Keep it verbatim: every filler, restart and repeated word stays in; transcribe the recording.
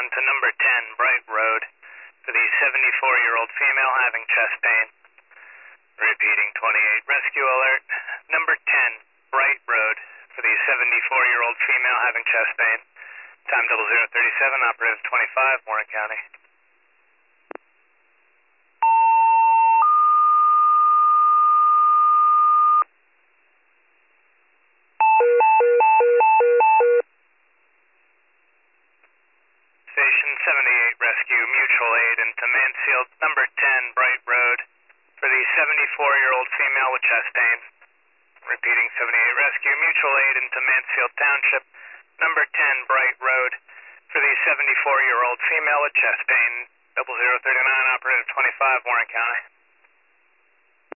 one to number ten, Bright Road, for the seventy-four-year-old female having chest pain. Repeating twenty-eight, rescue alert. Number ten, Bright Road, for the seventy-four-year-old female having chest pain. Time double zero thirty-seven, operative twenty-five, Warren County. Station seventy-eight, rescue mutual aid into Mansfield, number ten, Bright Road, for the seventy-four-year-old female with chest pain. Repeating seventy-eight, rescue mutual aid into Mansfield Township, number ten, Bright Road, for the seventy-four-year-old female with chest pain. double zero thirty-nine, operative twenty-five, Warren County.